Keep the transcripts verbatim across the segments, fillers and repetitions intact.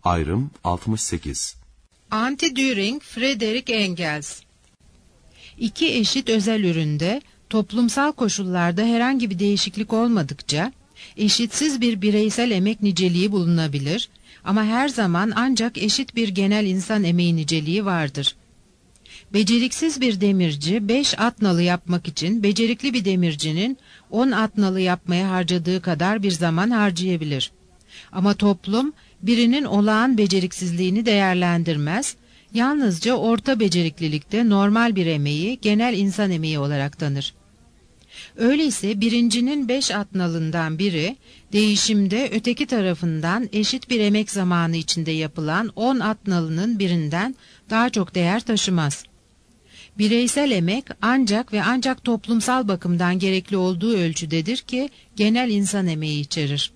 Ayrım altmış sekiz. Anti-Düring, Friedrich Engels. İki eşit özel üründe toplumsal koşullarda herhangi bir değişiklik olmadıkça eşitsiz bir bireysel emek niceliği bulunabilir ama her zaman ancak eşit bir genel insan emeği niceliği vardır. Beceriksiz bir demirci beş at nalı yapmak için becerikli bir demircinin on at nalı yapmaya harcadığı kadar bir zaman harcayabilir. Ama toplum birinin olağan beceriksizliğini değerlendirmez, yalnızca orta beceriklilikte normal bir emeği genel insan emeği olarak tanır. Öyleyse birincinin beş at nalından biri değişimde öteki tarafından eşit bir emek zamanı içinde yapılan on at nalının birinden daha çok değer taşımaz. Bireysel emek ancak ve ancak toplumsal bakımdan gerekli olduğu ölçüdedir ki genel insan emeği içerir.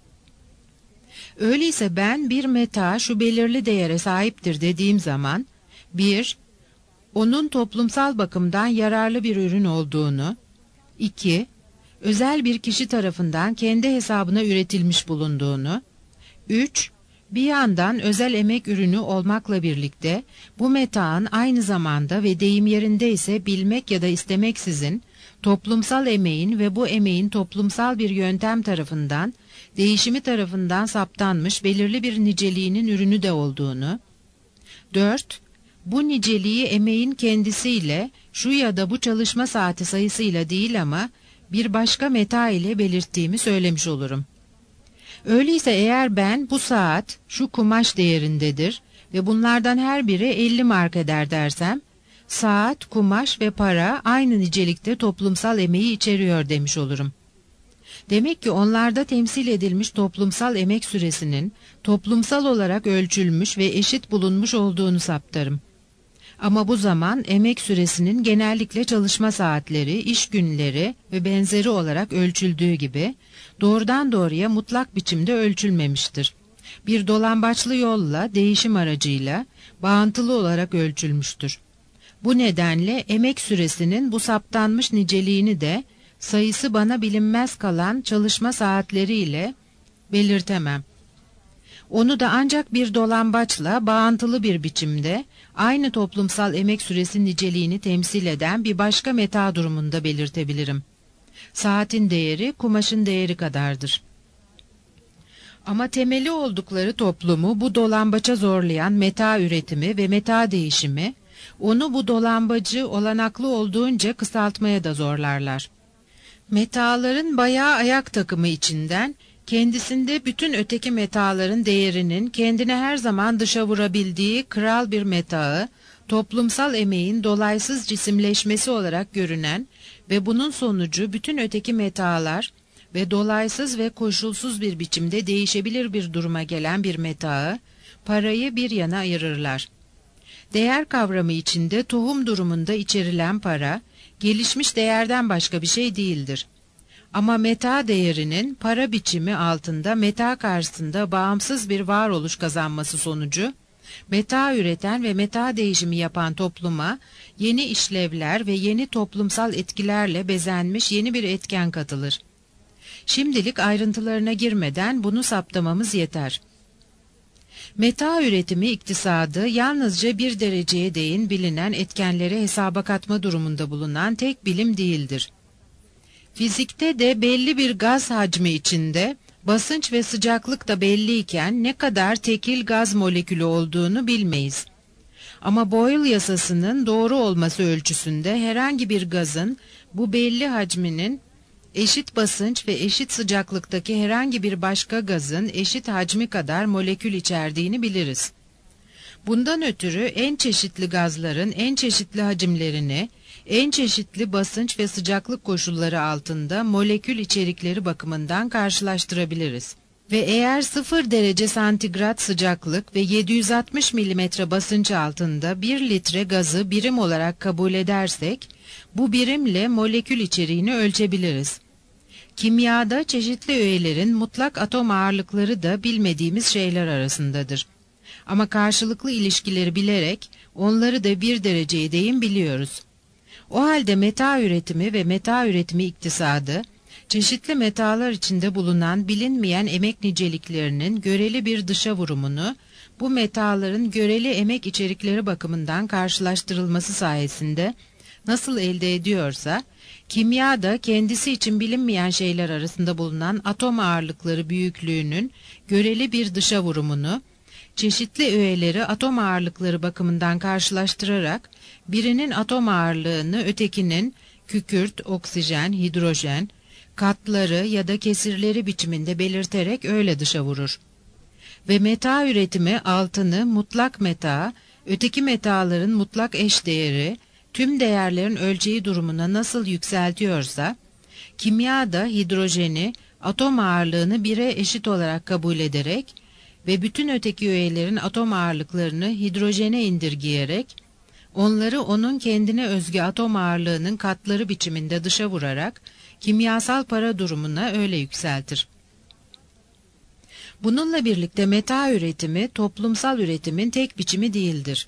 Öyleyse ben bir meta şu belirli değere sahiptir dediğim zaman, bir, onun toplumsal bakımdan yararlı bir ürün olduğunu, iki, özel bir kişi tarafından kendi hesabına üretilmiş bulunduğunu, üç, bir yandan özel emek ürünü olmakla birlikte bu metaın aynı zamanda ve deyim yerinde ise bilmek ya da istemeksizin toplumsal emeğin ve bu emeğin toplumsal bir yöntem tarafından değişimi tarafından saptanmış belirli bir niceliğinin ürünü de olduğunu, dört. Bu niceliği emeğin kendisiyle şu ya da bu çalışma saati sayısıyla değil ama bir başka meta ile belirttiğimi söylemiş olurum. Öyleyse eğer ben bu saat şu kumaş değerindedir ve bunlardan her biri elli mark eder dersem, saat, kumaş ve para aynı nicelikte toplumsal emeği içeriyor demiş olurum. Demek ki onlarda temsil edilmiş toplumsal emek süresinin toplumsal olarak ölçülmüş ve eşit bulunmuş olduğunu saptarım. Ama bu zaman emek süresinin genellikle çalışma saatleri, iş günleri ve benzeri olarak ölçüldüğü gibi doğrudan doğruya mutlak biçimde ölçülmemiştir. Bir dolambaçlı yolla, değişim aracıyla bağıntılı olarak ölçülmüştür. Bu nedenle emek süresinin bu saptanmış niceliğini de sayısı bana bilinmez kalan çalışma saatleriyle belirtemem. Onu da ancak bir dolambaçla bağıntılı bir biçimde aynı toplumsal emek süresi niceliğini temsil eden bir başka meta durumunda belirtebilirim. Saatin değeri kumaşın değeri kadardır. Ama temeli oldukları toplumu bu dolambaça zorlayan meta üretimi ve meta değişimi, onu bu dolambacı olanaklı olduğunca kısaltmaya da zorlarlar. Metaların bayağı ayak takımı içinden, kendisinde bütün öteki metaların değerinin kendine her zaman dışa vurabildiği kral bir metağı, toplumsal emeğin dolaysız cisimleşmesi olarak görünen ve bunun sonucu bütün öteki metalar ve dolaysız ve koşulsuz bir biçimde değişebilir bir duruma gelen bir metağı, parayı bir yana ayırırlar. Değer kavramı içinde tohum durumunda içerilen para, gelişmiş değerden başka bir şey değildir. Ama meta değerinin para biçimi altında meta karşısında bağımsız bir varoluş kazanması sonucu, meta üreten ve meta değişimi yapan topluma yeni işlevler ve yeni toplumsal etkilerle bezenmiş yeni bir etken katılır. Şimdilik ayrıntılarına girmeden bunu saptamamız yeter. Meta üretimi iktisadı yalnızca bir dereceye değin bilinen etkenleri hesaba katma durumunda bulunan tek bilim değildir. Fizikte de belli bir gaz hacmi içinde basınç ve sıcaklık da belliyken ne kadar tekil gaz molekülü olduğunu bilmeyiz. Ama Boyle yasasının doğru olması ölçüsünde herhangi bir gazın bu belli hacminin eşit basınç ve eşit sıcaklıktaki herhangi bir başka gazın eşit hacmi kadar molekül içerdiğini biliriz. Bundan ötürü en çeşitli gazların en çeşitli hacimlerini, en çeşitli basınç ve sıcaklık koşulları altında molekül içerikleri bakımından karşılaştırabiliriz. Ve eğer sıfır derece santigrat sıcaklık ve yedi yüz altmış milimetre basınç altında bir litre gazı birim olarak kabul edersek, bu birimle molekül içeriğini ölçebiliriz. Kimyada çeşitli öğelerin mutlak atom ağırlıkları da bilmediğimiz şeyler arasındadır. Ama karşılıklı ilişkileri bilerek onları da bir dereceye değin biliyoruz. O halde meta üretimi ve meta üretimi iktisadı, çeşitli metalar içinde bulunan bilinmeyen emek niceliklerinin göreli bir dışa vurumunu, bu metaların göreli emek içerikleri bakımından karşılaştırılması sayesinde nasıl elde ediyorsa, kimya da kendisi için bilinmeyen şeyler arasında bulunan atom ağırlıkları büyüklüğünün göreli bir dışa vurumunu, çeşitli öğeleri atom ağırlıkları bakımından karşılaştırarak, birinin atom ağırlığını ötekinin kükürt, oksijen, hidrojen, katları ya da kesirleri biçiminde belirterek öyle dışa vurur. Ve meta üretimi altını mutlak meta, öteki metaların mutlak eşdeğeri, tüm değerlerin ölçeği durumuna nasıl yükseltiyorsa, kimya da hidrojeni, atom ağırlığını bire eşit olarak kabul ederek ve bütün öteki öğelerin atom ağırlıklarını hidrojene indirgeyerek, onları onun kendine özgü atom ağırlığının katları biçiminde dışa vurarak, kimyasal para durumuna öyle yükseltir. Bununla birlikte meta üretimi, toplumsal üretimin tek biçimi değildir.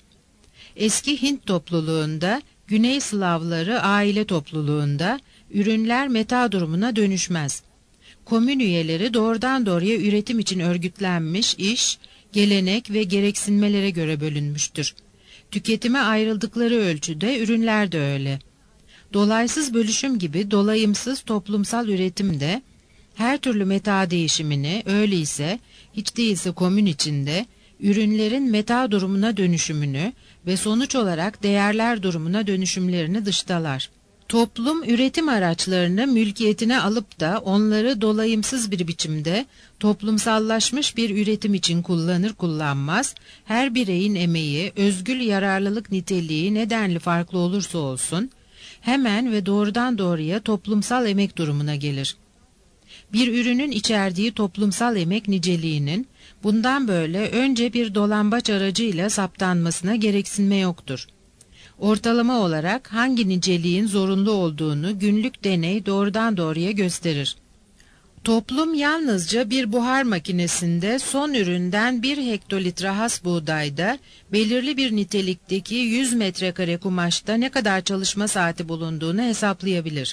Eski Hint topluluğunda, Güney Slavları aile topluluğunda, ürünler meta durumuna dönüşmez. Komün üyeleri doğrudan doğruya üretim için örgütlenmiş iş, gelenek ve gereksinmelere göre bölünmüştür. Tüketime ayrıldıkları ölçüde ürünler de öyle. Dolaysız bölüşüm gibi dolayımsız toplumsal üretim de, her türlü meta değişimini, öyleyse hiç değilse komün içinde, ürünlerin meta durumuna dönüşümünü ve sonuç olarak değerler durumuna dönüşümlerini dıştalar. Toplum üretim araçlarını mülkiyetine alıp da onları dolayımsız bir biçimde toplumsallaşmış bir üretim için kullanır kullanmaz, her bireyin emeği, özgül yararlılık niteliği nedenli farklı olursa olsun, hemen ve doğrudan doğruya toplumsal emek durumuna gelir. Bir ürünün içerdiği toplumsal emek niceliğinin, bundan böyle önce bir dolambaç aracıyla saptanmasına gereksinme yoktur. Ortalama olarak hangi niceliğin zorunlu olduğunu günlük deney doğrudan doğruya gösterir. Toplum yalnızca bir buhar makinesinde son üründen bir hektolitre has buğdayda belirli bir nitelikteki yüz metrekare kumaşta ne kadar çalışma saati bulunduğunu hesaplayabilir.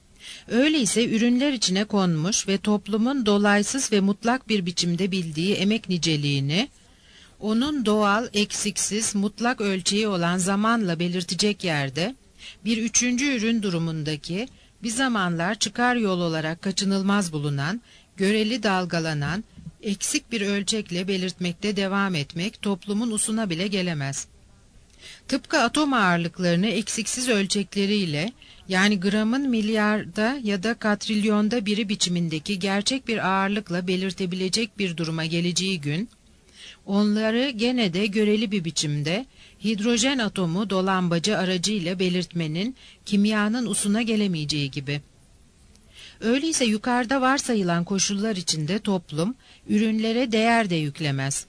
Öyleyse ürünler içine konmuş ve toplumun dolaysız ve mutlak bir biçimde bildiği emek niceliğini, onun doğal, eksiksiz, mutlak ölçeği olan zamanla belirtecek yerde, bir üçüncü ürün durumundaki, bir zamanlar çıkar yol olarak kaçınılmaz bulunan, göreli dalgalanan, eksik bir ölçekle belirtmekte devam etmek toplumun usuna bile gelemez. Tıpkı atom ağırlıklarını eksiksiz ölçekleriyle, yani gramın milyarda ya da katrilyonda biri biçimindeki gerçek bir ağırlıkla belirtebilecek bir duruma geleceği gün, onları gene de göreli bir biçimde hidrojen atomu dolambacı aracıyla belirtmenin kimyanın usuna gelemeyeceği gibi. Öyleyse yukarıda varsayılan koşullar içinde toplum ürünlere değer de yüklemez.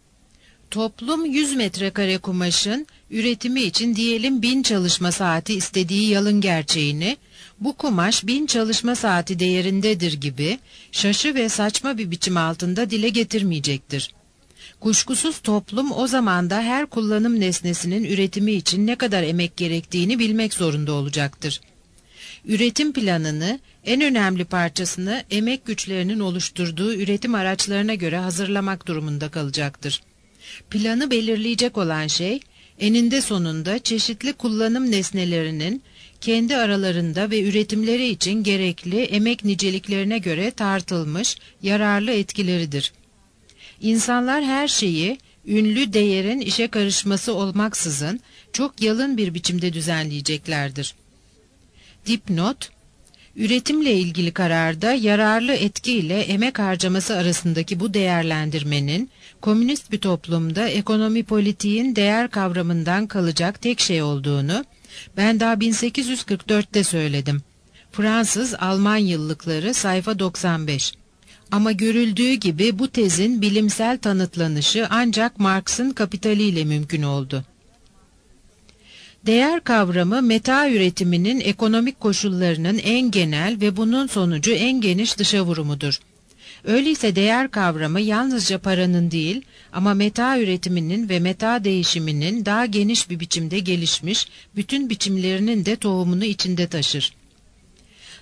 Toplum yüz metrekare kumaşın üretimi için diyelim bin çalışma saati istediği yalın gerçeğini, bu kumaş bin çalışma saati değerindedir gibi şaşı ve saçma bir biçim altında dile getirmeyecektir. Kuşkusuz toplum o zaman da her kullanım nesnesinin üretimi için ne kadar emek gerektiğini bilmek zorunda olacaktır. Üretim planını, en önemli parçasını emek güçlerinin oluşturduğu üretim araçlarına göre hazırlamak durumunda kalacaktır. Planı belirleyecek olan şey, eninde sonunda çeşitli kullanım nesnelerinin kendi aralarında ve üretimleri için gerekli emek niceliklerine göre tartılmış yararlı etkileridir. İnsanlar her şeyi, ünlü değerin işe karışması olmaksızın çok yalın bir biçimde düzenleyeceklerdir. Dipnot, üretimle ilgili kararda yararlı etki ile emek harcaması arasındaki bu değerlendirmenin, komünist bir toplumda ekonomi politiğin değer kavramından kalacak tek şey olduğunu, ben daha bin sekiz yüz kırk dörtte söyledim. Fransız Alman yıllıkları sayfa doksan beş. Ama görüldüğü gibi bu tezin bilimsel tanıtlanışı ancak Marx'ın kapitaliyle mümkün oldu. Değer kavramı meta üretiminin ekonomik koşullarının en genel ve bunun sonucu en geniş dışa vurumudur. Öyleyse değer kavramı yalnızca paranın değil ama meta üretiminin ve meta değişiminin daha geniş bir biçimde gelişmiş bütün biçimlerinin de tohumunu içinde taşır.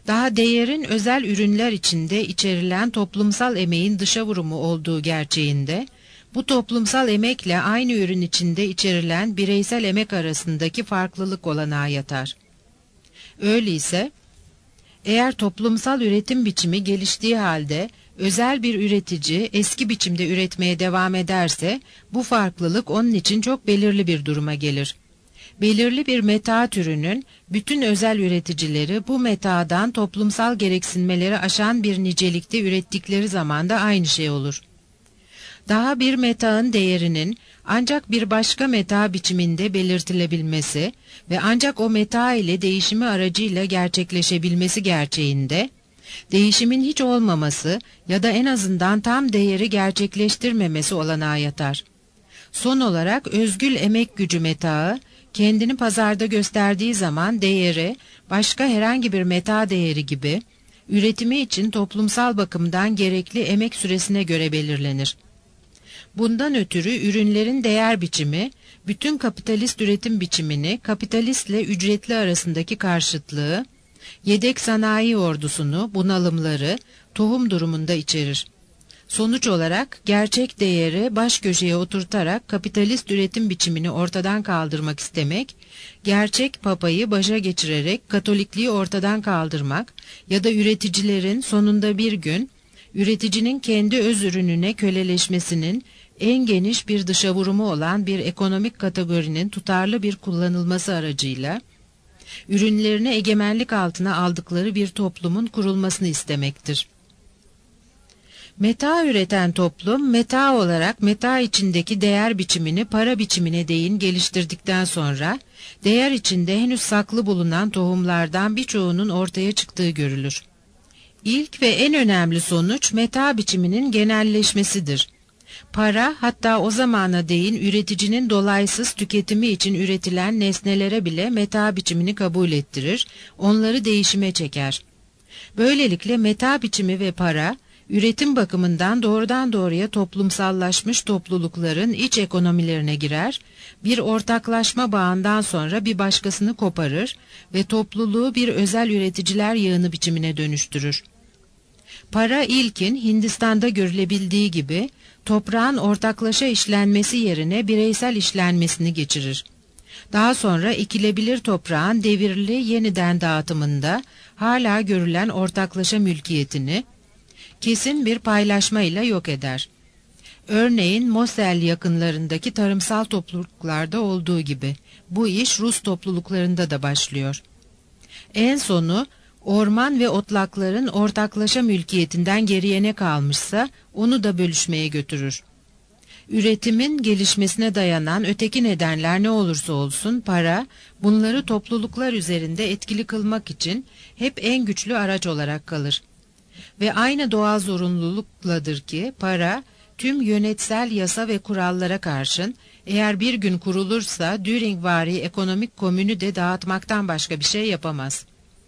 Daha değerin özel ürünler içinde içerilen toplumsal emeğin dışa vurumu olduğu gerçeğinde, bu toplumsal emekle aynı ürün içinde içerilen bireysel emek arasındaki farklılık olanağı yatar. Öyleyse, eğer toplumsal üretim biçimi geliştiği halde özel bir üretici eski biçimde üretmeye devam ederse, bu farklılık onun için çok belirli bir duruma gelir. Belirli bir meta türünün bütün özel üreticileri bu metadan toplumsal gereksinmeleri aşan bir nicelikte ürettikleri zaman da aynı şey olur. Daha bir metaın değerinin ancak bir başka meta biçiminde belirtilebilmesi ve ancak o meta ile değişimi aracıyla gerçekleşebilmesi gerçeğinde, değişimin hiç olmaması ya da en azından tam değeri gerçekleştirmemesi olanağı yatar. Son olarak özgül emek gücü metaı, kendini pazarda gösterdiği zaman değeri, başka herhangi bir meta değeri gibi, üretimi için toplumsal bakımdan gerekli emek süresine göre belirlenir. Bundan ötürü ürünlerin değer biçimi, bütün kapitalist üretim biçimini kapitalistle ücretli arasındaki karşıtlığı, yedek sanayi ordusunu, bunalımları, tohum durumunda içerir. Sonuç olarak gerçek değeri baş köşeye oturtarak kapitalist üretim biçimini ortadan kaldırmak istemek, gerçek papayı başa geçirerek katolikliği ortadan kaldırmak ya da üreticilerin sonunda bir gün, üreticinin kendi öz ürününe köleleşmesinin en geniş bir dışa vurumu olan bir ekonomik kategorinin tutarlı bir kullanılması aracıyla, ürünlerini egemenlik altına aldıkları bir toplumun kurulmasını istemektir. Meta üreten toplum, meta olarak meta içindeki değer biçimini para biçimine değin geliştirdikten sonra, değer içinde henüz saklı bulunan tohumlardan birçoğunun ortaya çıktığı görülür. İlk ve en önemli sonuç meta biçiminin genelleşmesidir. Para, hatta o zamana değin üreticinin dolaysız tüketimi için üretilen nesnelere bile meta biçimini kabul ettirir, onları değişime çeker. Böylelikle meta biçimi ve para, üretim bakımından doğrudan doğruya toplumsallaşmış toplulukların iç ekonomilerine girer, bir ortaklaşma bağından sonra bir başkasını koparır ve topluluğu bir özel üreticiler yığını biçimine dönüştürür. Para ilkin Hindistan'da görülebildiği gibi toprağın ortaklaşa işlenmesi yerine bireysel işlenmesini geçirir. Daha sonra ekilebilir toprağın devirli yeniden dağıtımında hala görülen ortaklaşa mülkiyetini kesin bir paylaşmayla yok eder. Örneğin Mosel yakınlarındaki tarımsal topluluklarda olduğu gibi bu iş Rus topluluklarında da başlıyor. En sonu orman ve otlakların ortaklaşa mülkiyetinden geriye ne kalmışsa onu da bölüşmeye götürür. Üretimin gelişmesine dayanan öteki nedenler ne olursa olsun para, bunları topluluklar üzerinde etkili kılmak için hep en güçlü araç olarak kalır. Ve aynı doğal zorunlulukla,dır ki para, tüm yönetsel yasa ve kurallara karşın, eğer bir gün kurulursa Düringvari ekonomik komünü de dağıtmaktan başka bir şey yapamaz.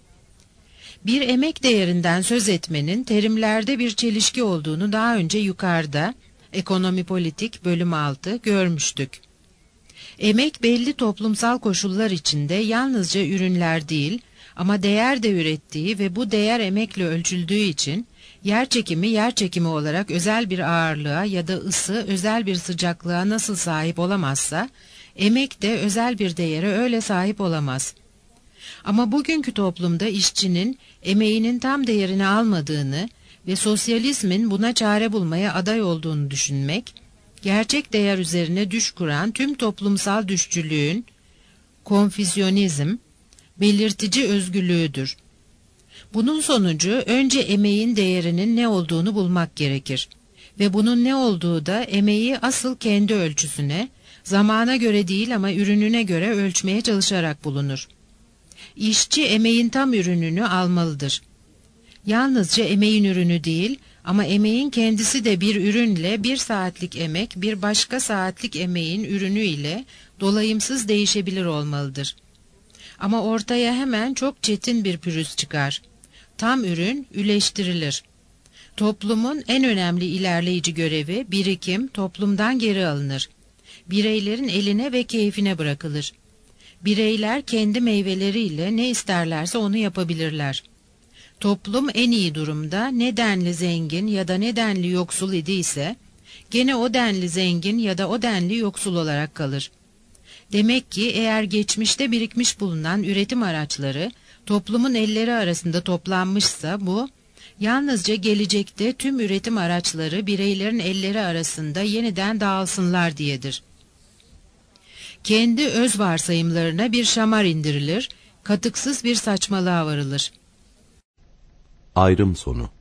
Bir emek değerinden söz etmenin terimlerde bir çelişki olduğunu daha önce yukarıda, Ekonomi Politik bölüm altı görmüştük. Emek belli toplumsal koşullar içinde yalnızca ürünler değil, ama değer de ürettiği ve bu değer emekle ölçüldüğü için, yerçekimi yerçekimi olarak özel bir ağırlığa ya da ısı özel bir sıcaklığa nasıl sahip olamazsa, emek de özel bir değere öyle sahip olamaz. Ama bugünkü toplumda işçinin emeğinin tam değerini almadığını ve sosyalizmin buna çare bulmaya aday olduğunu düşünmek, gerçek değer üzerine düş kuran tüm toplumsal düşçülüğün, konfüzyonizm, belirtici özgürlüğüdür. Bunun sonucu önce emeğin değerinin ne olduğunu bulmak gerekir. Ve bunun ne olduğu da emeği asıl kendi ölçüsüne, zamana göre değil ama ürününe göre ölçmeye çalışarak bulunur. İşçi emeğin tam ürününü almalıdır. Yalnızca emeğin ürünü değil ama emeğin kendisi de bir ürünle bir saatlik emek bir başka saatlik emeğin ürünü ile dolayımsız değişebilir olmalıdır. Ama ortaya hemen çok çetin bir pürüz çıkar. Tam ürün üleştirilir. Toplumun en önemli ilerleyici görevi birikim toplumdan geri alınır. Bireylerin eline ve keyfine bırakılır. Bireyler kendi meyveleriyle ne isterlerse onu yapabilirler. Toplum en iyi durumda ne denli zengin ya da ne denli yoksul idiyse, gene o denli zengin ya da o denli yoksul olarak kalır. Demek ki eğer geçmişte birikmiş bulunan üretim araçları toplumun elleri arasında toplanmışsa bu, yalnızca gelecekte tüm üretim araçları bireylerin elleri arasında yeniden dağılsınlar diyedir. Kendi öz varsayımlarına bir şamar indirilir, katıksız bir saçmalığa varılır. Ayrım sonu.